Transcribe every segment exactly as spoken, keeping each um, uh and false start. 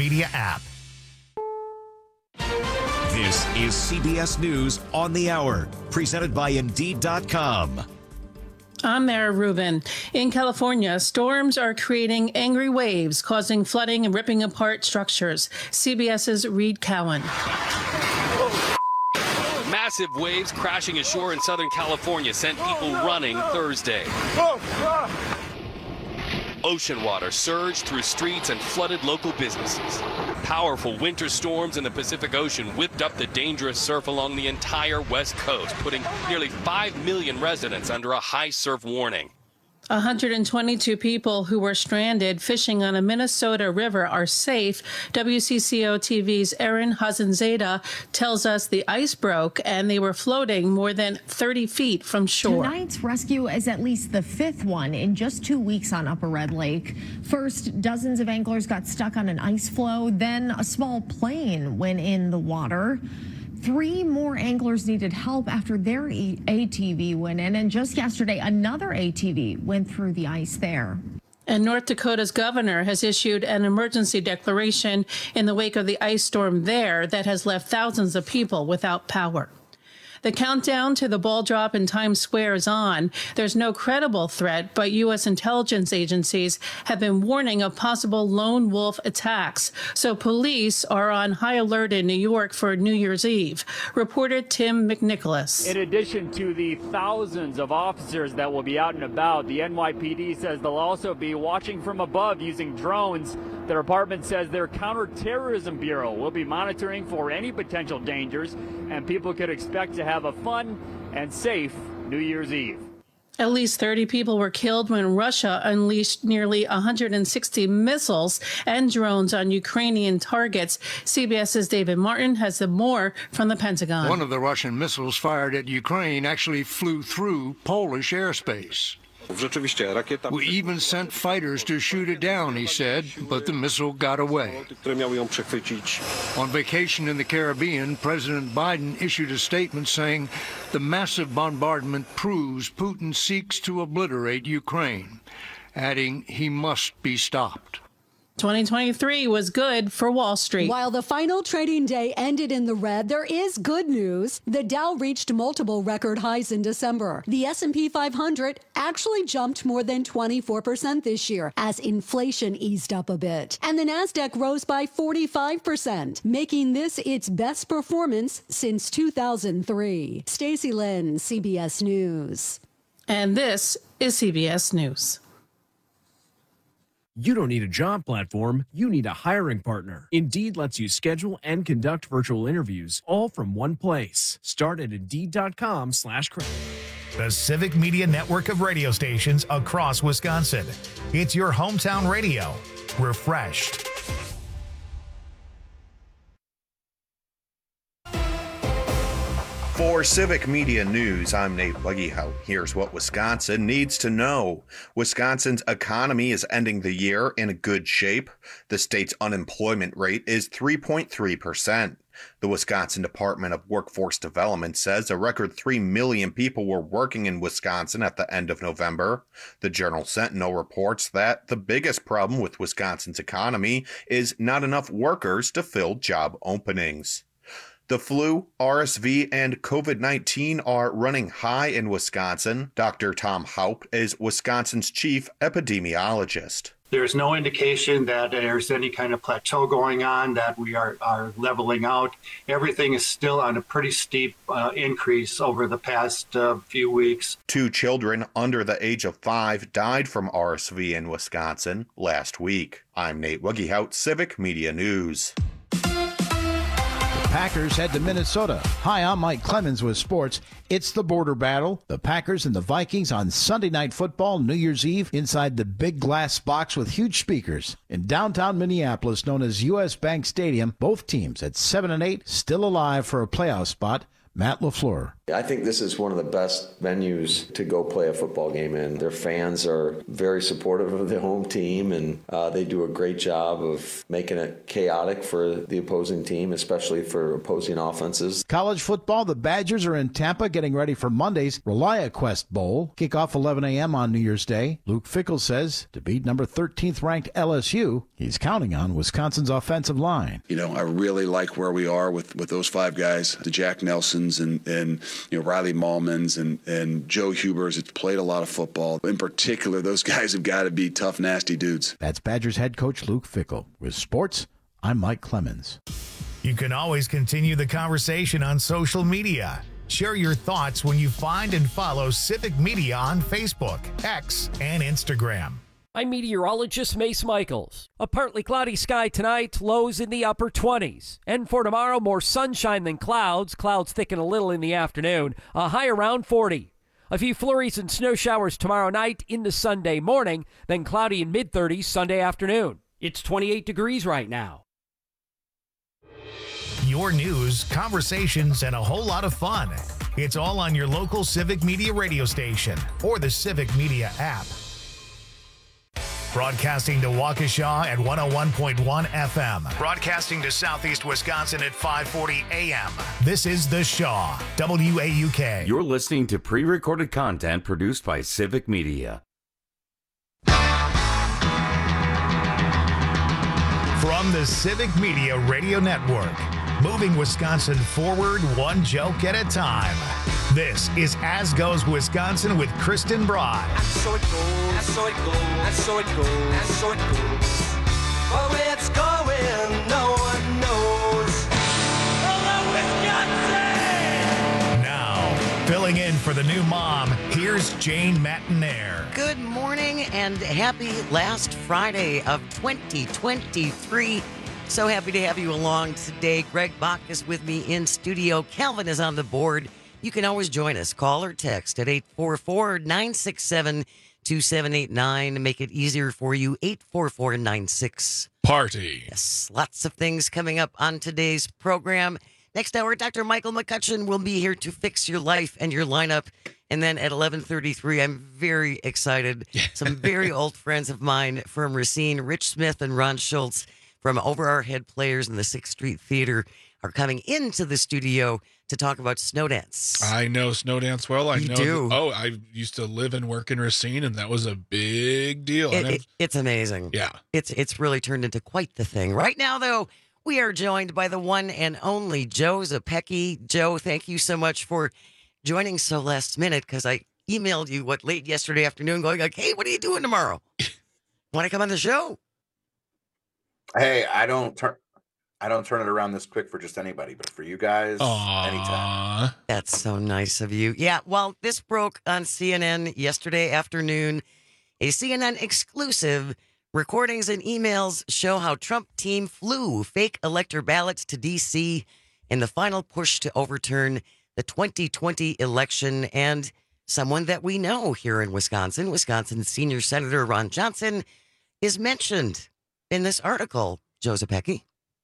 Media app. This is C B S News on the Hour, presented by Indeed dot com. I'm Mara Rubin. In California, storms are creating angry waves, causing flooding and ripping apart structures. CBS's Reed Cowan. Massive waves crashing ashore in Southern California sent people running Thursday. Ocean water surged through streets and flooded local businesses. Powerful winter storms in the Pacific Ocean whipped up the dangerous surf along the entire West Coast, putting nearly five million residents under a high surf warning. one hundred twenty-two people who were stranded fishing on a Minnesota river are safe. W C C O T V's Erin Hazanzada tells us the ice broke and they were floating more than thirty feet from shore. Tonight's rescue is at least the fifth one in just two weeks on Upper Red Lake. First, dozens of anglers got stuck on an ice floe. Then a small plane went in the water. Three more anglers needed help after their A T V went in, and just yesterday, another A T V went through the ice there. And North Dakota's governor has issued an emergency declaration in the wake of the ice storm there that has left thousands of people without power. The countdown to the ball drop in Times Square is on. There's no credible threat, but U S intelligence agencies have been warning of possible lone wolf attacks. So police are on high alert in New York for New Year's Eve. Reporter Tim McNicholas. In addition to the thousands of officers that will be out and about, the N Y P D says they'll also be watching from above using drones. The department says their counterterrorism bureau will be monitoring for any potential dangers, and people could expect to have a fun and safe New Year's Eve. At least thirty people were killed when Russia unleashed nearly one hundred sixty missiles and drones on Ukrainian targets. CBS's David Martin has the more from the Pentagon. One of the Russian missiles fired at Ukraine actually flew through Polish airspace. We even sent fighters to shoot it down, he said, but the missile got away. On vacation in the Caribbean, President Biden issued a statement saying the massive bombardment proves Putin seeks to obliterate Ukraine, adding he must be stopped. twenty twenty-three was good for Wall Street. While the final trading day ended in the red, there is good news. The Dow reached multiple record highs in December. The S and P five hundred actually jumped more than twenty-four percent this year as inflation eased up a bit. And the Nasdaq rose by forty-five percent, making this its best performance since two thousand three. Stacey Lynn, C B S News. And this is C B S News. You don't need a job platform, you need a hiring partner. Indeed lets you schedule and conduct virtual interviews all from one place. Start at Indeed.com slash credit. The Civic Media network of radio stations across Wisconsin. It's your hometown radio. Refreshed. For Civic Media News, I'm Nate Weggehout. Here's what Wisconsin needs to know. Wisconsin's economy is ending the year in good shape. The state's unemployment rate is three point three percent. The Wisconsin Department of Workforce Development says a record three million people were working in Wisconsin at the end of November. The Journal Sentinel reports that the biggest problem with Wisconsin's economy is not enough workers to fill job openings. The flu, R S V, and COVID nineteen are running high in Wisconsin. Doctor Tom Haupt is Wisconsin's chief epidemiologist. There's no indication that there's any kind of plateau going on, that we are, are leveling out. Everything is still on a pretty steep uh, increase over the past uh, few weeks. Two children under the age of five died from R S V in Wisconsin last week. I'm Nate Weggehout, Civic Media News. Packers head to Minnesota. Hi, I'm Mike Clemens with sports. It's the border battle. The Packers and the Vikings on Sunday Night Football, New Year's Eve, inside the big glass box with huge speakers. In downtown Minneapolis, known as U S Bank Stadium, both teams at seven and eight, still alive for a playoff spot. Matt LaFleur. I think this is one of the best venues to go play a football game in. Their fans are very supportive of the home team, and uh, they do a great job of making it chaotic for the opposing team, especially for opposing offenses. College football, the Badgers are in Tampa getting ready for Monday's ReliaQuest Bowl. Kickoff eleven a.m. on New Year's Day. Luke Fickell says to beat number thirteenth ranked L S U, he's counting on Wisconsin's offensive line. You know, I really like where we are with, with those five guys, the Jack Nelsons and, and you know, Riley Mahlmans and, and Joe Hubers. It's played a lot of football. In particular, those guys have got to be tough, nasty dudes. That's Badgers head coach Luke Fickell. With sports, I'm Mike Clemens. You can always continue the conversation on social media. Share your thoughts when you find and follow Civic Media on Facebook, X, and Instagram. I'm meteorologist Mace Michaels. A partly cloudy sky tonight, lows in the upper twenties. And for tomorrow, more sunshine than clouds. Clouds thicken a little in the afternoon, a high around forty. A few flurries and snow showers tomorrow night into Sunday morning, then cloudy in mid-thirties Sunday afternoon. It's twenty-eight degrees right now. Your news, conversations, and a whole lot of fun. It's all on your local Civic Media radio station or the Civic Media app. Broadcasting to Waukesha at one oh one point one F M. Broadcasting to Southeast Wisconsin at five forty A M. This is The Shaw, W A U K. You're listening to pre-recorded content produced by Civic Media. From the Civic Media Radio Network, moving Wisconsin forward one joke at a time. This is As Goes Wisconsin with Kristen Broad. And so it goes, and so it goes, and so it goes, and so it goes. But where it's going, no one knows. Hello, Wisconsin! Now, filling in for the new mom, here's Jane Matinaire. Good morning and happy last Friday of twenty twenty-three. So happy to have you along today. Greg Bach is with me in studio. Calvin is on the board. You can always join us. Call or text at eight four four, nine six seven, two seven eight nine. Make it easier for you. eight four four nine six. Party. Yes, lots of things coming up on today's program. Next hour, Doctor Michael McCutcheon will be here to fix your life and your lineup. And then at eleven thirty-three, I'm very excited. Some very old friends of mine from Racine, Rich Smith and Ron Schultz from Over Our Head Players in the sixth Street Theater are coming into the studio to talk about Snowdance. I know Snowdance well. I you know. Do. That, oh, I used to live and work in Racine, and that was a big deal. It, it, it's amazing. Yeah. It's it's really turned into quite the thing. Right now, though, we are joined by the one and only Joe Zepecki. Joe, thank you so much for joining so last minute, because I emailed you, what, late yesterday afternoon going like, hey, what are you doing tomorrow? Want to come on the show? Hey, I don't turn I don't turn it around this quick for just anybody, but for you guys, Aww. anytime. That's so nice of you. Yeah, well, this broke on C N N yesterday afternoon. A C N N exclusive. Recordings and emails show how Trump team flew fake elector ballots to D C in the final push to overturn the twenty twenty election. And someone that we know here in Wisconsin, Wisconsin Senior Senator Ron Johnson, is mentioned in this article. Joe Zepecki.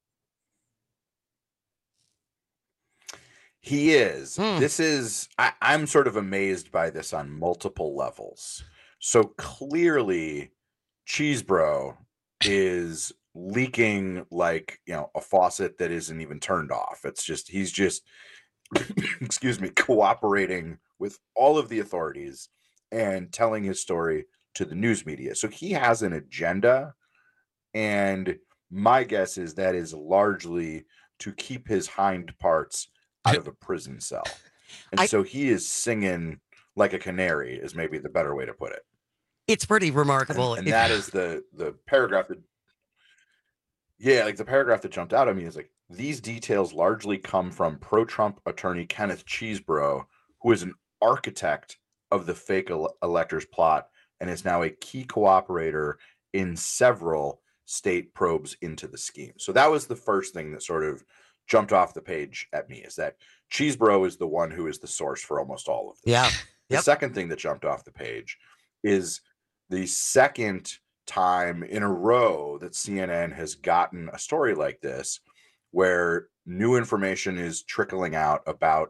He is. Hmm. This is, I, I'm sort of amazed by this on multiple levels. So clearly, Cheesebro is leaking like, you know, a faucet that isn't even turned off. It's just, he's just, excuse me, cooperating with all of the authorities and telling his story to the news media. So he has an agenda. And my guess is that is largely to keep his hind parts out of a prison cell. And I, so he is singing like a canary is maybe the better way to put it. It's pretty remarkable. And, and that is the, the paragraph that, yeah, like the paragraph that jumped out at me is like, these details largely come from pro-Trump attorney Kenneth Cheesebro, who is an architect of the fake ele- electors plot and is now a key cooperator in several state probes into the scheme. So that was the first thing that sort of jumped off the page at me, is that Cheesebro is the one who is the source for almost all of this. Yeah. The Yep. second thing that jumped off the page is the second time in a row that C N N has gotten a story like this, where new information is trickling out about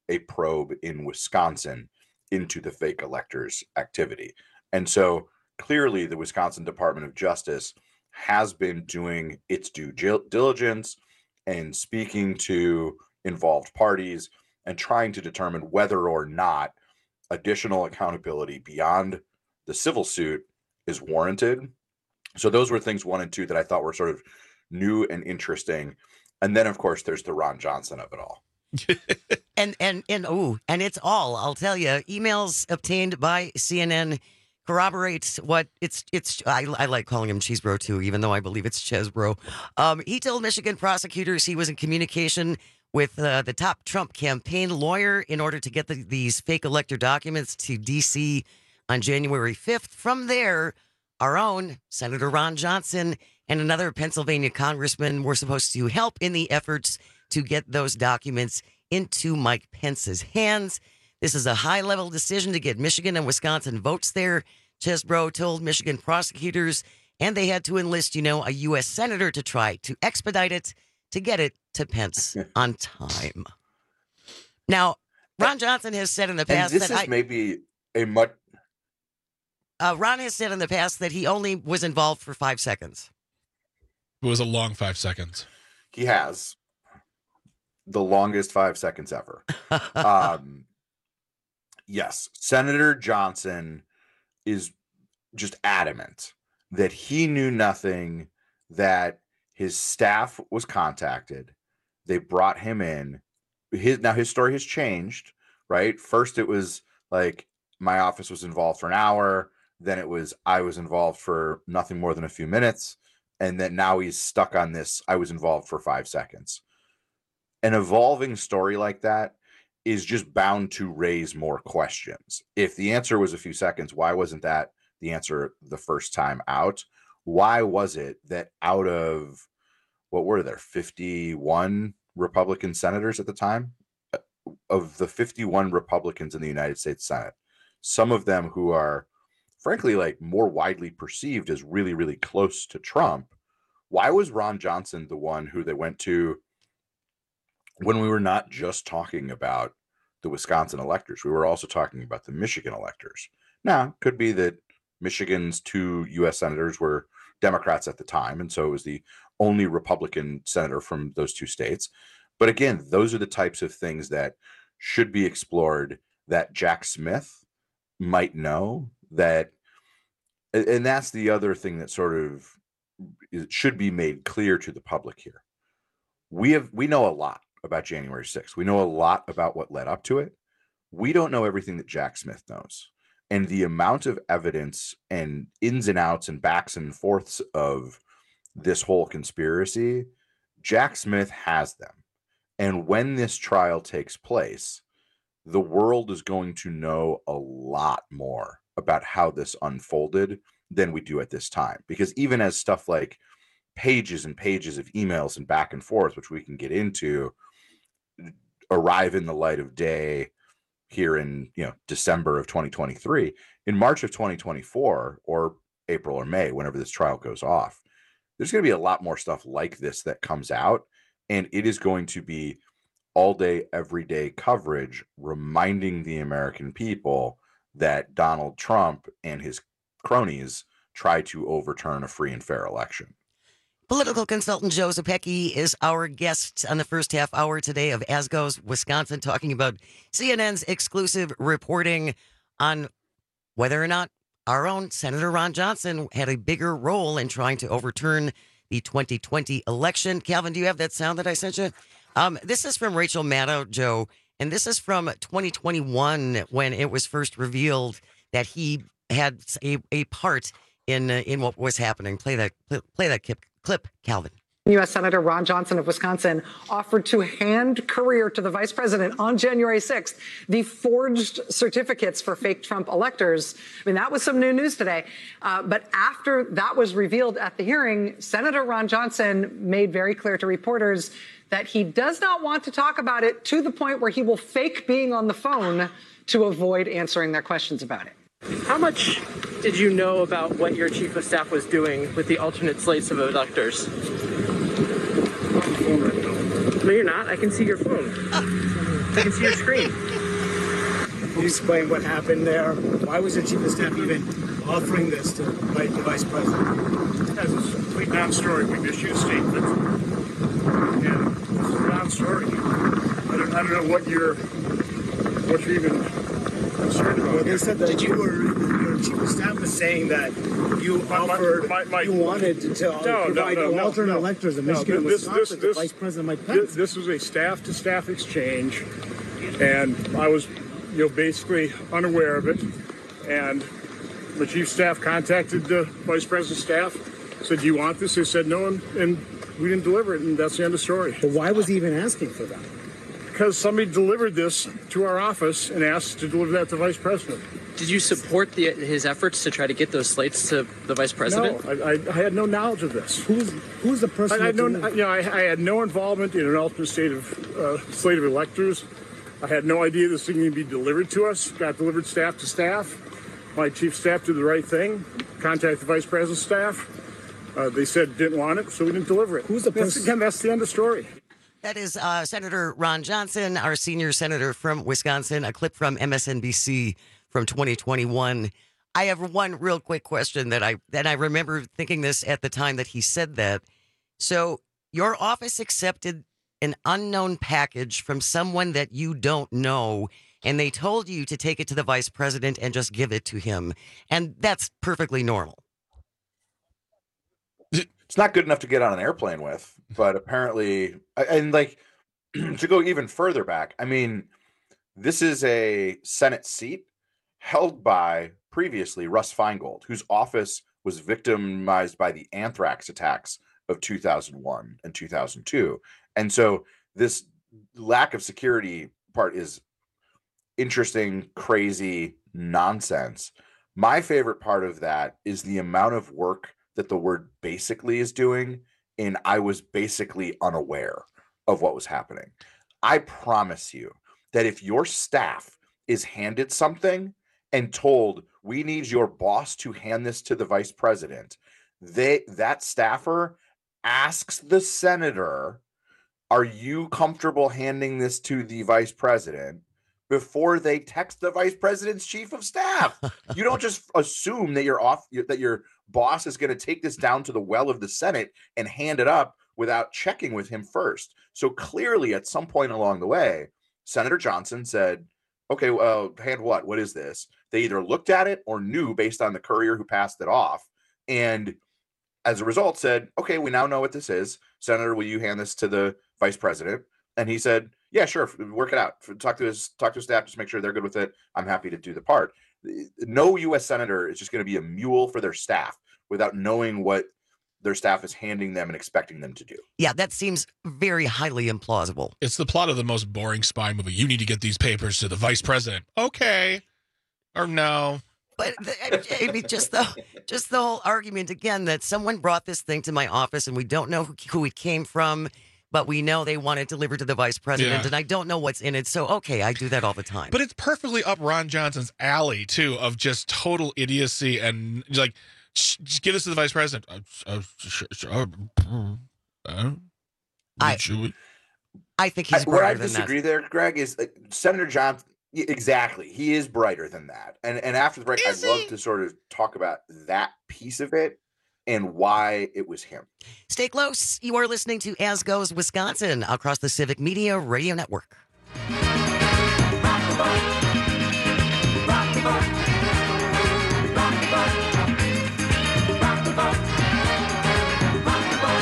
a probe in Wisconsin into the fake electors activity. And so clearly the Wisconsin Department of Justice has been doing its due diligence and speaking to involved parties and trying to determine whether or not additional accountability beyond the civil suit is warranted. So those were things one and two that I thought were sort of new and interesting. And then, of course, there's the Ron Johnson of it all. and and and oh, and it's all, I'll tell you, emails obtained by C N N corroborates what it's it's I, I like calling him Cheesebro too, even though I believe it's Chesbro. Um, he told Michigan prosecutors he was in communication with uh, the top Trump campaign lawyer in order to get the, these fake elector documents to D C on January fifth. From there, our own Senator Ron Johnson and another Pennsylvania congressman were supposed to help in the efforts to get those documents into Mike Pence's hands. This is a high-level decision to get Michigan and Wisconsin votes there, Chesbro told Michigan prosecutors, and they had to enlist, you know, a U S senator to try to expedite it, to get it to Pence on time. Now, Ron Johnson has said in the past and this that is I, maybe a much. Uh, Ron has said in the past that he only was involved for five seconds. It was a long five seconds. He has the longest five seconds ever. um, yes, Senator Johnson is just adamant that he knew nothing, that his staff was contacted. They brought him in. His now his story has changed, right? First, it was like my office was involved for an hour. Then it was I was involved for nothing more than a few minutes. And then now he's stuck on this. I was involved for five seconds. An evolving story like that is just bound to raise more questions. If the answer was a few seconds, why wasn't that the answer the first time out? Why was it that out of, what were there, fifty-one Republican senators at the time? Of the fifty-one Republicans in the United States Senate, some of them who are, frankly, like more widely perceived as really, really close to Trump, why was Ron Johnson the one who they went to when we were not just talking about the Wisconsin electors? We were also talking about the Michigan electors. Now, could be that Michigan's two U S senators were Democrats at the time, and so it was the only Republican senator from those two states. But again, those are the types of things that should be explored, that Jack Smith might know, that, and that's the other thing that sort of should be made clear to the public here. We have we know a lot about January sixth. We know a lot about what led up to it. We don't know everything that Jack Smith knows. And the amount of evidence and ins and outs and backs and forths of this whole conspiracy, Jack Smith has them. And when this trial takes place, the world is going to know a lot more about how this unfolded than we do at this time. Because even as stuff like pages and pages of emails and back and forth, which we can get into, arrive in the light of day here in, you know, December of twenty twenty-three, in March of twenty twenty-four, or April or May, whenever this trial goes off, there's going to be a lot more stuff like this that comes out. And it is going to be all day, everyday coverage, reminding the American people that Donald Trump and his cronies try to overturn a free and fair election. Political consultant Joe Zepecki is our guest on the first half hour today of As Goes Wisconsin, talking about C N N's exclusive reporting on whether or not our own Senator Ron Johnson had a bigger role in trying to overturn the twenty twenty election. Calvin, do you have that sound that I sent you? Um, this is from Rachel Maddow, Joe, and this is from twenty twenty-one when it was first revealed that he had a, a part in uh, in what was happening. Play that play that clip, clip, Calvin. U S Senator Ron Johnson of Wisconsin offered to hand courier to the vice president on January sixth the forged certificates for fake Trump electors. I mean, that was some new news today. Uh, but after that was revealed at the hearing, Senator Ron Johnson made very clear to reporters that he does not want to talk about it, to the point where he will fake being on the phone to avoid answering their questions about it. How much did you know about what your chief of staff was doing with the alternate slates of electors? No, you're not. I can see your phone. I can see your screen. Can you explain what happened there? Why was the chief of staff even offering this to the vice president? As a complete non-story, we've issued a statement, and this is a non-story. I don't, I don't know what you're, what you're even concerned about. Well, they said that you were, your chief of staff was saying that you my, offered, my, my, you wanted to tell, no, provide no, no, alternate no, electors in no, Michigan and this, Wisconsin this, to Vice President Mike Pence. Pence. This was a staff-to-staff exchange, and I was, you know, basically unaware of it, and the chief of staff contacted the vice president's staff, said, do you want this? They said no, and, and we didn't deliver it, and that's the end of the story. But why was he even asking for that? Because somebody delivered this to our office and asked to deliver that to the vice president. Did you support the, his efforts to try to get those slates to the vice president? No, I, I, I had no knowledge of this. Who's who's the person? I, I, had no, I, you know, I, I had no involvement in an ultimate state of uh, slate of electors. I had no idea this thing would be delivered to us. Got delivered staff to staff. My chief of staff did the right thing. Contacted the vice president's staff. Uh, they said didn't want it, so we didn't deliver it. Who's the person? Again, that's the end of the story. That is uh, Senator Ron Johnson, our senior senator from Wisconsin, a clip from M S N B C from twenty twenty-one. I have one real quick question that I that I remember thinking this at the time that he said that. So your office accepted an unknown package from someone that you don't know, and they told you to take it to the vice president and just give it to him. And that's perfectly normal. It's not good enough to get on an airplane with, but apparently, and like to go even further back, I mean, this is a Senate seat held by previously Russ Feingold, whose office was victimized by the anthrax attacks of two thousand one and two thousand two. And so this lack of security part is interesting, crazy nonsense. My favorite part of that is the amount of work that the word basically is doing, and I was basically unaware of what was happening. I promise you that if your staff is handed something and told, we need your boss to hand this to the vice president, they that staffer asks the senator, are you comfortable handing this to the vice president, before they text the vice president's chief of staff. You don't just assume that you're off, that your boss is going to take this down to the well of the Senate and hand it up without checking with him first. So clearly at some point along the way, Senator Johnson said, okay, well, hand what? What is this? They either looked at it or knew based on the courier who passed it off. And as a result said, okay, we now know what this is. Senator, will you hand this to the vice president? And he said, yeah, sure. Work it out. Talk to his talk to his staff. Just make sure they're good with it. I'm happy to do the part. No U S senator is just going to be a mule for their staff without knowing what their staff is handing them and expecting them to do. Yeah, that seems very highly implausible. It's the plot of the most boring spy movie. You need to get these papers to the vice president. Okay. Or no. But I mean, just the just the whole argument again that someone brought this thing to my office and we don't know who, who it came from, but we know they want it delivered to the vice president, yeah. and I don't know what's in it. So, okay, I do that all the time. But it's perfectly up Ron Johnson's alley, too, of just total idiocy and, like, just give this to the vice president. Uh, uh, sure, sure, uh, I, I think he's I, brighter where I than disagree that. there, Greg, is uh, Senator Johnson, exactly, he is brighter than that. And, and after the break, is I'd he? love to sort of talk about that piece of it and why it was him. Stay close. You are listening to As Goes Wisconsin across the Civic Media Radio Network. Rock the boat. Rock the boat. Rock the boat. Rock the boat. Rock the boat.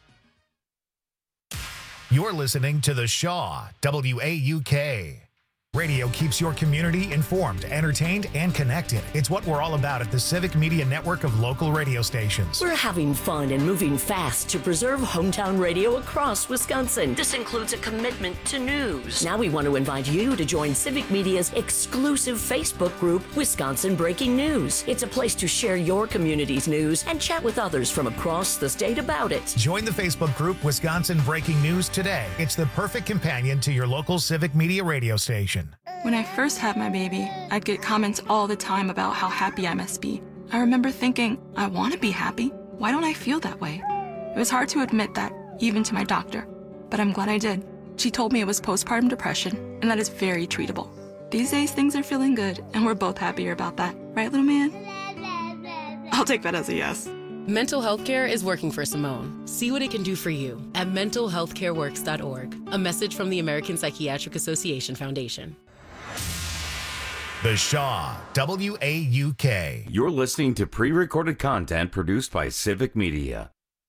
You're listening to The Shaw, W A U K. Radio keeps your community informed, entertained, and connected. It's what we're all about at the Civic Media Network of local radio stations. We're having fun and moving fast to preserve hometown radio across Wisconsin. This includes a commitment to news. Now we want to invite you to join Civic Media's exclusive Facebook group, Wisconsin Breaking News. It's a place to share your community's news and chat with others from across the state about it. Join the Facebook group Wisconsin Breaking News today. It's the perfect companion to your local Civic Media radio station. When I first had my baby, I'd get comments all the time about how happy I must be. I remember thinking, I want to be happy. Why don't I feel that way? It was hard to admit that, even to my doctor. But I'm glad I did. She told me it was postpartum depression, and that is very treatable. These days, things are feeling good, and we're both happier about that. Right, little man? I'll take that as a yes. Mental health care is working for Simone. See what it can do for you at mental health care works dot org. A message from the American Psychiatric Association Foundation. The Shaw, W A U K. You're listening to pre-recorded content produced by Civic Media.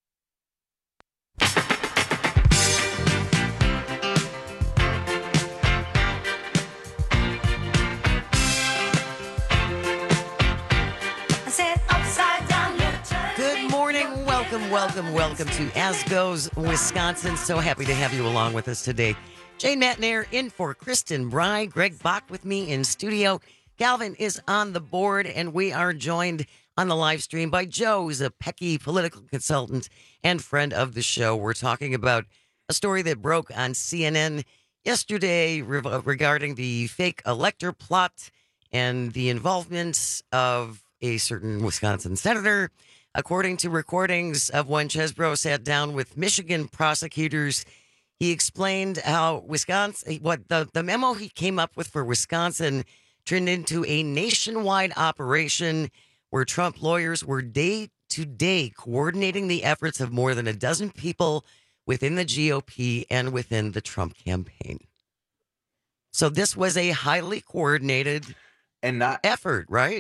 Welcome, welcome, welcome to As Goes Wisconsin. So happy to have you along with us today. Jane Matnair in for Kristen Bry. Greg Bach with me in studio. Galvin is on the board, and we are joined on the live stream by Joe, who's a Pecky political consultant and friend of the show. We're talking about a story that broke on C N N yesterday re- regarding the fake elector plot and the involvement of a certain Wisconsin senator. According to recordings of when Chesbro sat down with Michigan prosecutors, he explained how Wisconsin, what the, the memo he came up with for Wisconsin turned into a nationwide operation where Trump lawyers were day to day coordinating the efforts of more than a dozen people within the G O P and within the Trump campaign. So this was a highly coordinated and not effort, right?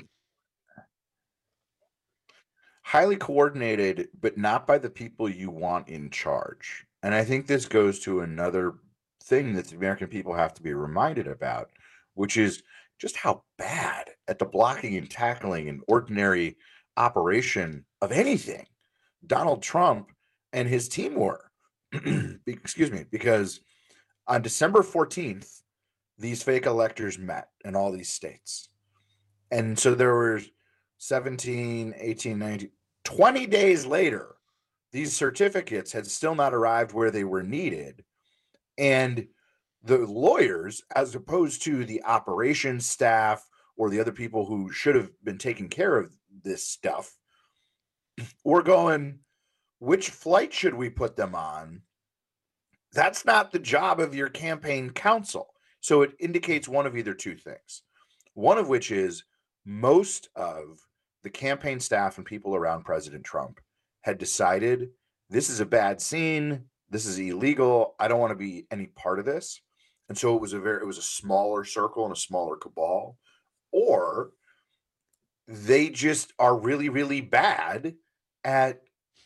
Highly coordinated, but not by the people you want in charge. And I think this goes to another thing that the American people have to be reminded about, which is just how bad at the blocking and tackling and ordinary operation of anything Donald Trump and his team were. Excuse me, because on December fourteenth, these fake electors met in all these states. And so there were seventeen, eighteen, nineteen, twenty days later, these certificates had still not arrived where they were needed. And the lawyers, as opposed to the operations staff or the other people who should have been taking care of this stuff, were going, which flight should we put them on? That's not the job of your campaign counsel. So it indicates one of either two things. One of which is most of the campaign staff and people around President Trump had decided this is a bad scene. This is illegal. I don't want to be any part of this. And so it was a very, it was a smaller circle and a smaller cabal, or they just are really, really bad at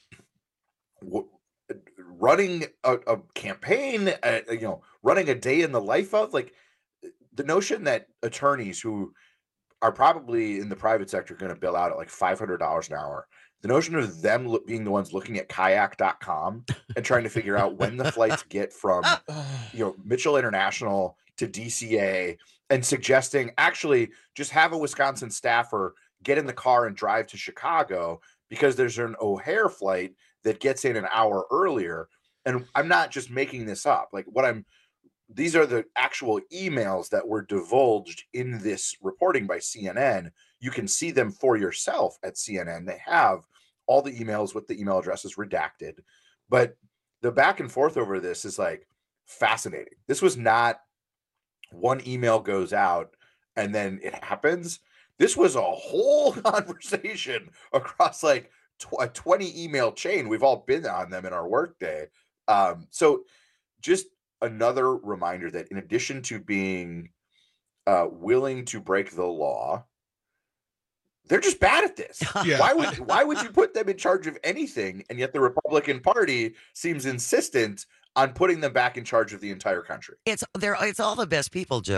w- running a, a campaign, uh, you know, running a day in the life of, like, the notion that attorneys who are probably in the private sector going to bill out at like five hundred dollars an hour. The notion of them look, being the ones looking at kayak dot com and trying to figure out when the flights get from, you know, Mitchell International to D C A, and suggesting actually just have a Wisconsin staffer get in the car and drive to Chicago because there's an O'Hare flight that gets in an hour earlier. And I'm not just making this up. Like what I'm, these are the actual emails that were divulged in this reporting by C N N. You can see them for yourself at C N N. They have all the emails with the email addresses redacted. But the back and forth over this is like fascinating. This was not one email goes out and then it happens. This was a whole conversation across like tw- a twenty email chain. We've all been on them in our workday. Um, so just another reminder that in addition to being uh, willing to break the law, they're just bad at this. Yeah. Why would why would you put them in charge of anything? And yet the Republican Party seems insistent on putting them back in charge of the entire country. It's they're it's all the best people, Joe.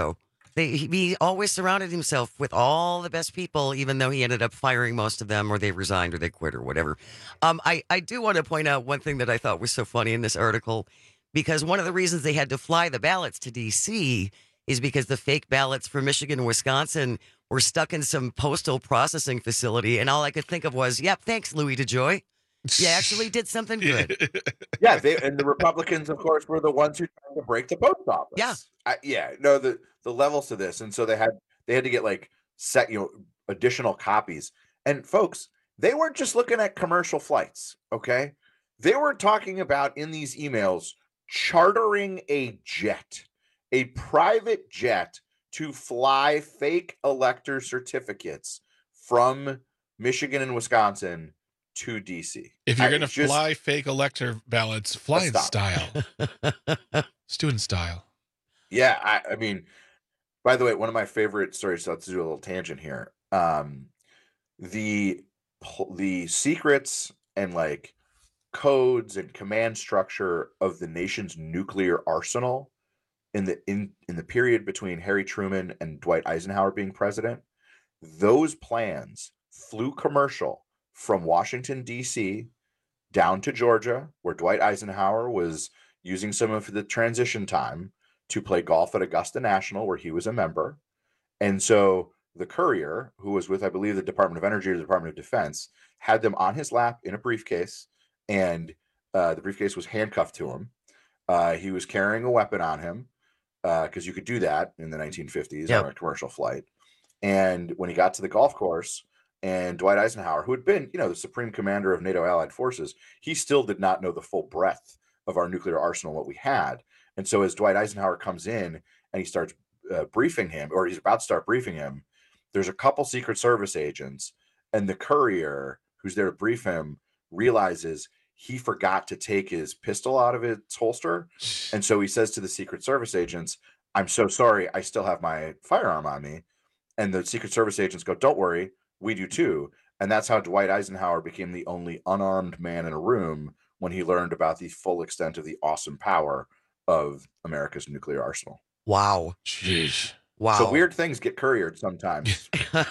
They, he always surrounded himself with all the best people, even though he ended up firing most of them, or they resigned, or they quit, or whatever. Um, I, I do want to point out one thing that I thought was so funny in this article, because one of the reasons they had to fly the ballots to D C is because the fake ballots for Michigan and Wisconsin were stuck in some postal processing facility, and all I could think of was, yep, thanks, Louis DeJoy. You actually did something good. Yeah, they, and the Republicans, of course, were the ones who tried to break the post office. Yeah, I, yeah. No, the the levels to this, and so they had they had to get like set, you know, additional copies. And folks, they weren't just looking at commercial flights. Okay, they were talking about in these emails chartering a jet, a private jet, to fly fake elector certificates from Michigan and Wisconsin to D C. If you're going to just, fly fake elector ballots, fly in style. Student style. Yeah, I, I mean, by the way, one of my favorite stories, so let's do a little tangent here. Um, the the secrets and like codes and command structure of the nation's nuclear arsenal in the in, in the period between Harry Truman and Dwight Eisenhower being president, those plans flew commercial from Washington, D C down to Georgia, where Dwight Eisenhower was using some of the transition time to play golf at Augusta National, where he was a member. And so the courier, who was with, I believe, the Department of Energy or the Department of Defense, had them on his lap in a briefcase, and uh, the briefcase was handcuffed to him. Uh, he was carrying a weapon on him, because uh, you could do that in the nineteen fifties yep. on a commercial flight. And when he got to the golf course, and Dwight Eisenhower, who had been, you know, the supreme commander of NATO allied forces, he still did not know the full breadth of our nuclear arsenal, what we had. And so as Dwight Eisenhower comes in and he starts uh, briefing him, or he's about to start briefing him, there's a couple Secret Service agents, and the courier who's there to brief him realizes he forgot to take his pistol out of its holster. And so he says to the Secret Service agents, "I'm so sorry, I still have my firearm on me." And the Secret Service agents go, "Don't worry, we do too." And that's how Dwight Eisenhower became the only unarmed man in a room when he learned about the full extent of the awesome power of America's nuclear arsenal. Wow. Jeez. Wow. So weird things get couriered sometimes.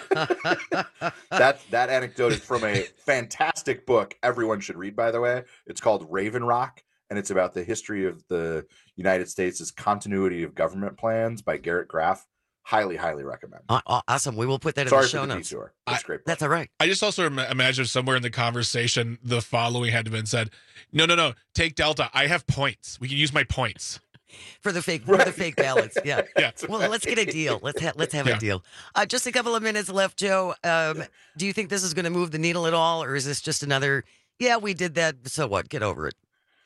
that that anecdote is from a fantastic book everyone should read, by the way. It's called Raven Rock, and it's about the history of the United States' continuity of government plans by Garrett Graff. Highly, highly recommend. Uh, awesome. We will put that Sorry in the show for the notes. detour. That's I, great. That's all right. I just also im- imagine somewhere in the conversation, the following had to have been said. No, no, no. Take Delta. I have points. We can use my points. For the fake, right. for the fake ballots, yeah. yeah. Well, let's get a deal. Let's ha- let's have yeah. a deal. Uh, just a couple of minutes left, Joe. Um, do you think this is going to move the needle at all, or is this just another? Yeah, we did that. So what? Get over it.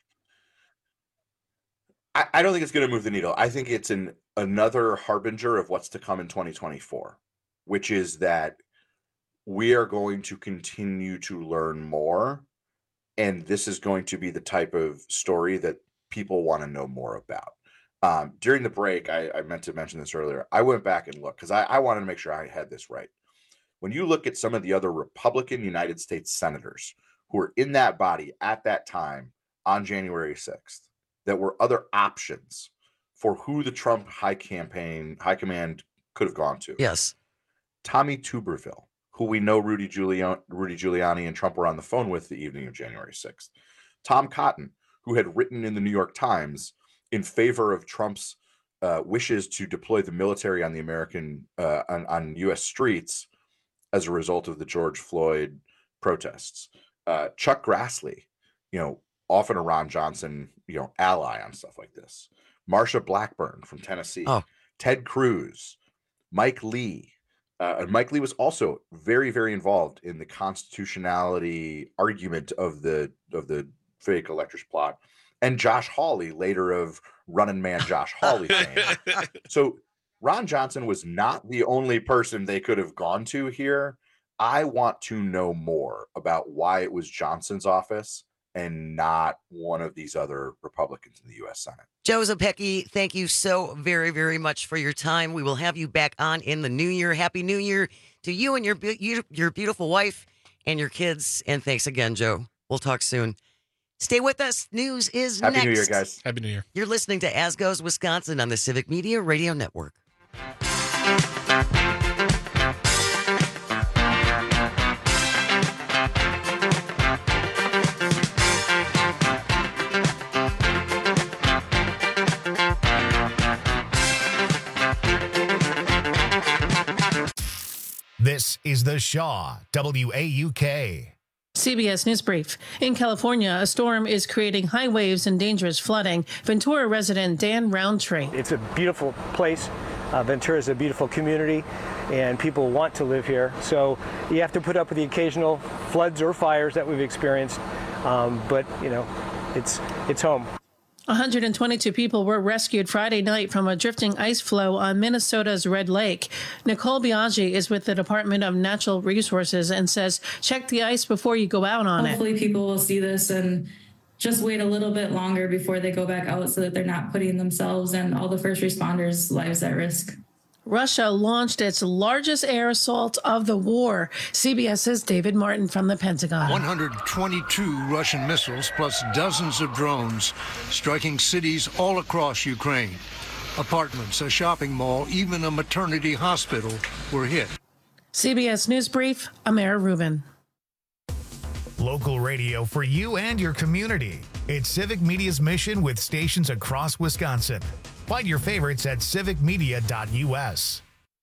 I, I don't think it's going to move the needle. I think it's an another harbinger of what's to come in twenty twenty-four, which is that we are going to continue to learn more, and this is going to be the type of story that people want to know more about. Um, during the break, I, I meant to mention this earlier. I went back and looked because I, I wanted to make sure I had this right. When you look at some of the other Republican United States senators who were in that body at that time on January sixth, that were other options for who the Trump high campaign, high command could have gone to. Yes. Tommy Tuberville, who we know Rudy Giuliani, Rudy Giuliani and Trump were on the phone with the evening of January sixth. Tom Cotton, who had written in the New York Times in favor of Trump's uh, wishes to deploy the military on the American, uh, on, on U S streets as a result of the George Floyd protests. Uh, Chuck Grassley, you know, often a Ron Johnson, you know, ally on stuff like this. Marsha Blackburn from Tennessee. Oh. Ted Cruz, Mike Lee. Uh, and Mike Lee was also very, very involved in the constitutionality argument of the of the fake electors plot. And Josh Hawley, later of Running Man Josh Hawley fame. So Ron Johnson was not the only person they could have gone to here. I want to know more about why it was Johnson's office and not one of these other Republicans in the U S Senate. Joe Zepecki, thank you so very, very much for your time. We will have you back on in the new year. Happy New Year to you and your your beautiful wife and your kids. And thanks again, Joe. We'll talk soon. Stay with us. News is Happy next. New Year, guys. Happy New Year. You're listening to As Goes Wisconsin on the Civic Media Radio Network. This is The Shaw, W A U K. C B S News Brief. In California, a storm is creating high waves and dangerous flooding. Ventura resident Dan Roundtree. It's a beautiful place. Uh, Ventura is a beautiful community, and people want to live here. So you have to put up with the occasional floods or fires that we've experienced, um, but, you know, it's it's home. one hundred twenty-two people were rescued Friday night from a drifting ice floe on Minnesota's Red Lake. Nicole Biaggi is with the Department of Natural Resources and says, check the ice before you go out on Hopefully it. Hopefully people will see this and just wait a little bit longer before they go back out so that they're not putting themselves and all the first responders' lives at risk. Russia launched its largest air assault of the war. CBS's David Martin from the Pentagon. one hundred twenty-two Russian missiles plus dozens of drones striking cities all across Ukraine. Apartments, a shopping mall, even a maternity hospital were hit. C B S News Brief, Amara Rubin. Local radio for you and your community. It's Civic Media's mission with stations across Wisconsin. Find your favorites at civic media dot U S.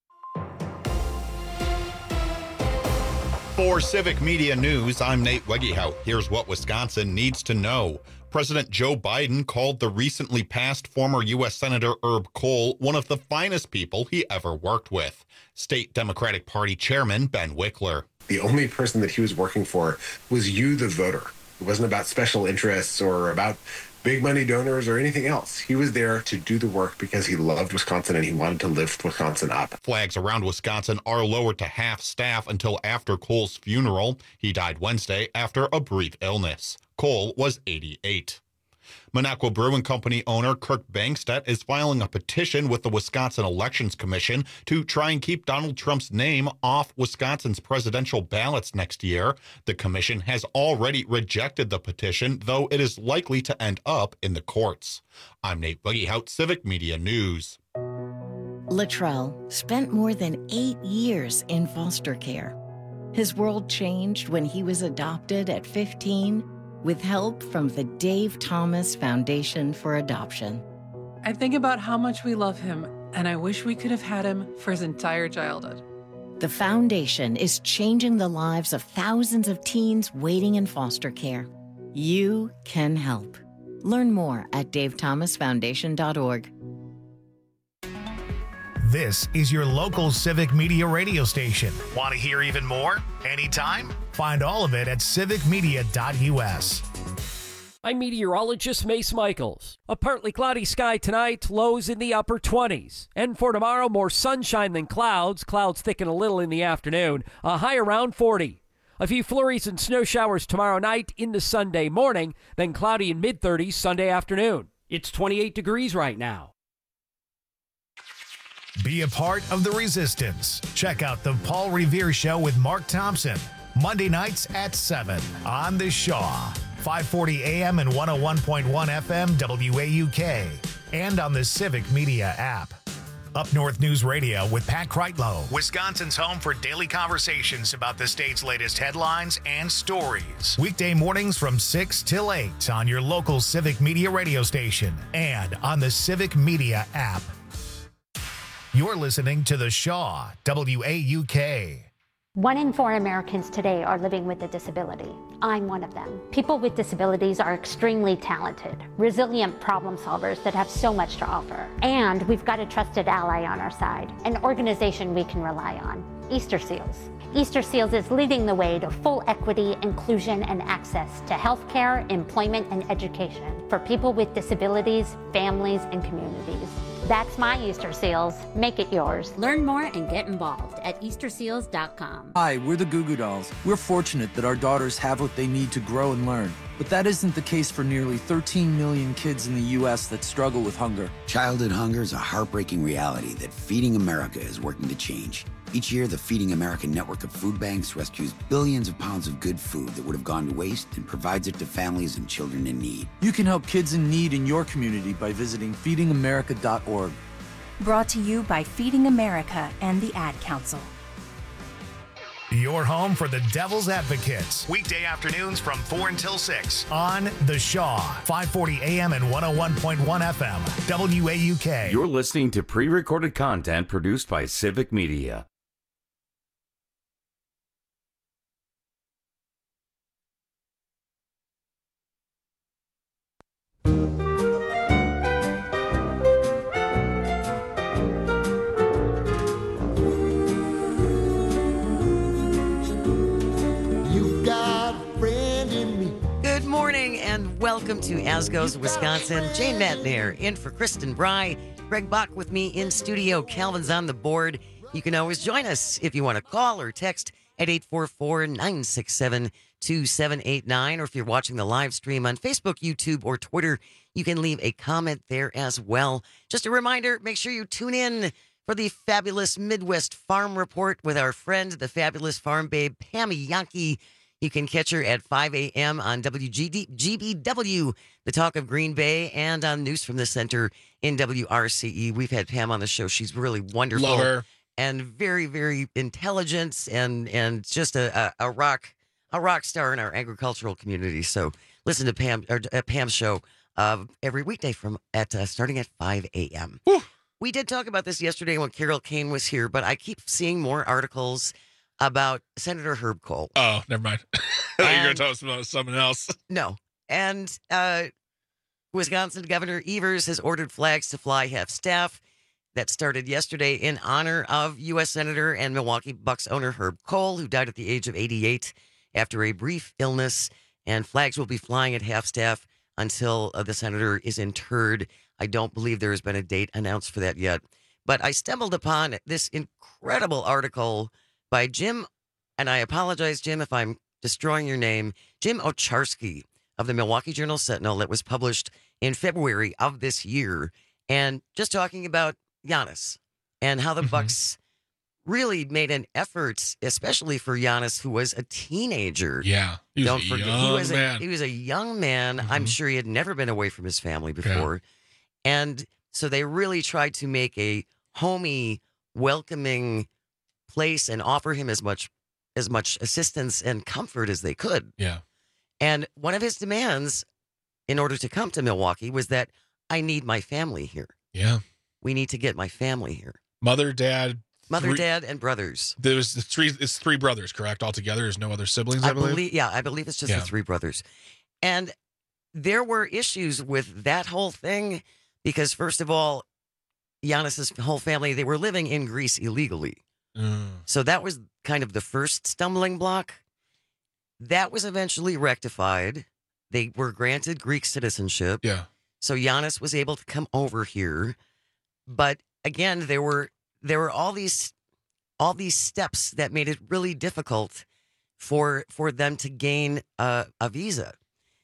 For Civic Media News, I'm Nate Wegehout. Here's what Wisconsin needs to know. President Joe Biden called the recently passed former U S Senator Herb Kohl one of the finest people he ever worked with. State Democratic Party Chairman Ben Wickler. The only person that he was working for was you, the voter. It wasn't about special interests or about big money donors or anything else. He was there to do the work because he loved Wisconsin and he wanted to lift Wisconsin up. Flags around Wisconsin are lowered to half staff until after Kohl's funeral. He died Wednesday after a brief illness. Kohl was eighty-eight. Minocqua Brewing Company owner Kirk Bangstedt is filing a petition with the Wisconsin Elections Commission to try and keep Donald Trump's name off Wisconsin's presidential ballots next year. The commission has already rejected the petition, though it is likely to end up in the courts. I'm Nate Wegehout, Civic Media News. Latrell spent more than eight years in foster care. His world changed when he was adopted at fifteen with help from the Dave Thomas Foundation for Adoption. I think about how much we love him, and I wish we could have had him for his entire childhood. The foundation is changing the lives of thousands of teens waiting in foster care. You can help. Learn more at dave thomas foundation dot org. This is your local Civic Media radio station. Want to hear even more? Anytime? Find all of it at civic media dot U S. I'm meteorologist Mace Michaels. A partly cloudy sky tonight, lows in the upper twenties. And for tomorrow, more sunshine than clouds. Clouds thicken a little in the afternoon. A high around forty. A few flurries and snow showers tomorrow night into Sunday morning, then cloudy in mid-thirties Sunday afternoon. It's twenty-eight degrees right now. Be a part of the resistance. Check out the Paul Revere Show with Mark Thompson, Monday nights at seven on The Shaw, five forty A M and one oh one point one F M W A U K, and on the Civic Media app. Up North News Radio with Pat Kreitlow, Wisconsin's home for daily conversations about the state's latest headlines and stories. Weekday mornings from six till eight on your local Civic Media radio station and on the Civic Media app. You're listening to The Shaw, W A U K. One in four Americans today are living with a disability. I'm one of them. People with disabilities are extremely talented, resilient problem solvers that have so much to offer. And we've got a trusted ally on our side, an organization we can rely on, Easter Seals. Easter Seals is leading the way to full equity, inclusion, and access to healthcare, employment, and education for people with disabilities, families, and communities. That's my Easter Seals. Make it yours. Learn more and get involved at easter seals dot com. Hi, we're the Goo Goo Dolls. We're fortunate that our daughters have what they need to grow and learn. But that isn't the case for nearly thirteen million kids in the U S that struggle with hunger. Childhood hunger is a heartbreaking reality that Feeding America is working to change. Each year, the Feeding America network of food banks rescues billions of pounds of good food that would have gone to waste and provides it to families and children in need. You can help kids in need in your community by visiting feeding america dot org. Brought to you by Feeding America and the Ad Council. Your home for the Devil's Advocates. Weekday afternoons from four until six on The Shaw, five forty A M and one oh one point one F M, W A U K. You're listening to pre-recorded content produced by Civic Media. Good morning and welcome to As Goes Wisconsin. Jane Matnair in for Kristen Bry. Greg Bach with me in studio. Calvin's on the board. You can always join us if you want to call or text at eight four four, nine six seven, two seven eight nine. Or if you're watching the live stream on Facebook, YouTube, or Twitter, you can leave a comment there as well. Just a reminder, make sure you tune in for the fabulous Midwest Farm Report with our friend, the fabulous farm babe, Pammy Yankee. You can catch her at five A M on W G B W, the talk of Green Bay, and on News from the Center in W R C E. We've had Pam on the show. She's really wonderful. Love her. And very, very intelligent and and just a, a, a rock a rock star in our agricultural community. So listen to Pam or uh, Pam's show uh, every weekday from at uh, starting at five A M We did talk about this yesterday when Carol Kane was here, but I keep seeing more articles about Senator Herb Kohl. Oh, never mind. I thought you were going to talk about someone else. No. And uh, Wisconsin Governor Evers has ordered flags to fly half-staff. That started yesterday in honor of U S Senator and Milwaukee Bucks owner Herb Kohl, who died at the age of eighty-eight after a brief illness. And flags will be flying at half-staff until uh, the senator is interred. I don't believe there has been a date announced for that yet. But I stumbled upon this incredible article by Jim, and I apologize, Jim, if I'm destroying your name, Jim Ocharski of the Milwaukee Journal-Sentinel that was published in February of this year, and just talking about Giannis and how the mm-hmm. Bucks really made an effort, especially for Giannis, who was a teenager. Yeah, he was Don't a forget, young he was man. A, he was a young man. Mm-hmm. I'm sure he had never been away from his family before. Yeah. And so they really tried to make a homey, welcoming place and offer him as much as much assistance and comfort as they could. Yeah. And one of his demands in order to come to Milwaukee was that I need my family here. Yeah. We need to get my family here. Mother, dad, mother, three, dad, and brothers. There was the three it's three brothers, correct? Altogether, there's no other siblings, I, I believe. believe. Yeah, I believe it's just yeah. the three brothers. And there were issues with that whole thing because first of all, Giannis's whole family, they were living in Greece illegally. Mm. So that was kind of the first stumbling block. That was eventually rectified. They were granted Greek citizenship. Yeah. So Giannis was able to come over here. But again, there were there were all these all these steps that made it really difficult for for them to gain a, a visa.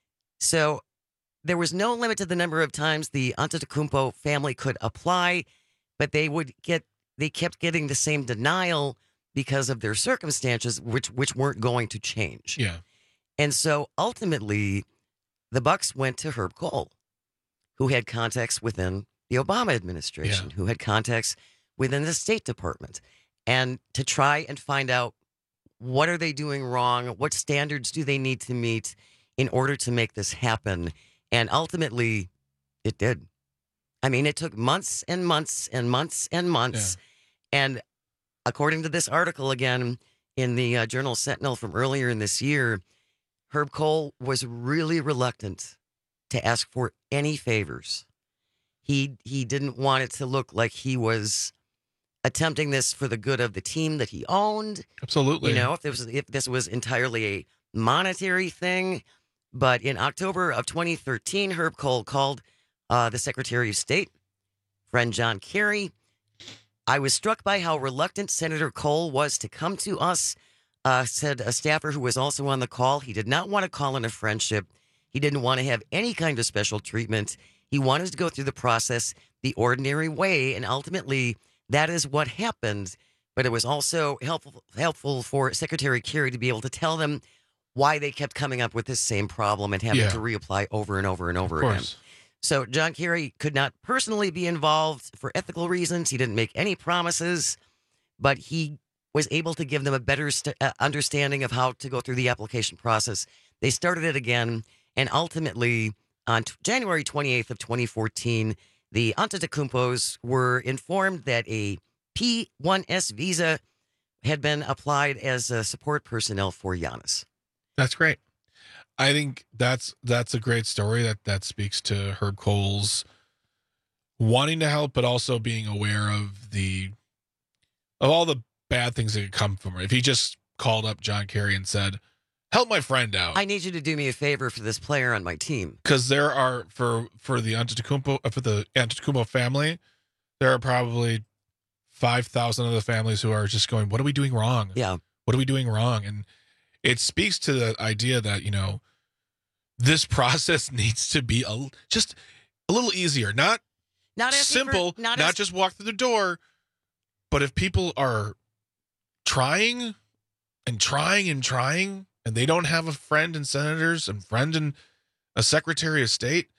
So there was no limit to the number of times the Antetokounmpo family could apply, but they would get They kept getting the same denial because of their circumstances, which which weren't going to change. Yeah. And so ultimately, the Bucks went to Herb Kohl, who had contacts within the Obama administration, yeah. who had contacts within the State Department, and to try and find out what are they doing wrong, what standards do they need to meet in order to make this happen. And ultimately, it did. I mean, it took months and months and months and months. Yeah. And according to this article, again, in the uh, Journal Sentinel from earlier in this year, Herb Kohl was really reluctant to ask for any favors. He he didn't want it to look like he was attempting this for the good of the team that he owned. Absolutely. You know, if this was, if this was entirely a monetary thing. But in October of twenty thirteen, Herb Kohl called uh, the Secretary of State, friend John Kerry. I was struck by how reluctant Senator Kohl was to come to us, uh, said a staffer who was also on the call. He did not want to call in a friendship. He didn't want to have any kind of special treatment. He wanted to go through the process the ordinary way, and ultimately that is what happened. But it was also helpful helpful for Secretary Kerry to be able to tell them why they kept coming up with this same problem and having Yeah. to reapply over and over and over Of again. course. So John Kerry could not personally be involved for ethical reasons. He didn't make any promises, but he was able to give them a better st- uh, understanding of how to go through the application process. They started it again, and ultimately, on t- January twenty-eighth of twenty fourteen, the Antetokounmpos were informed that a P one S visa had been applied as a support personnel for Giannis. That's great. I think that's that's a great story. That that speaks to Herb Kohl's wanting to help, but also being aware of the of all the bad things that could come from her. If he just called up John Kerry and said, "Help my friend out. I need you to do me a favor for this player on my team." Because there are for for the Antetokounmpo for the Antetokounmpo family, there are probably five thousand other families who are just going, "What are we doing wrong? Yeah, what are we doing wrong?" And it speaks to the idea that, you know, this process needs to be a, just a little easier, not not simple, for, not, not as, just walk through the door. But if people are trying and trying and trying, and they don't have a friend in senators and friend in a secretary of state,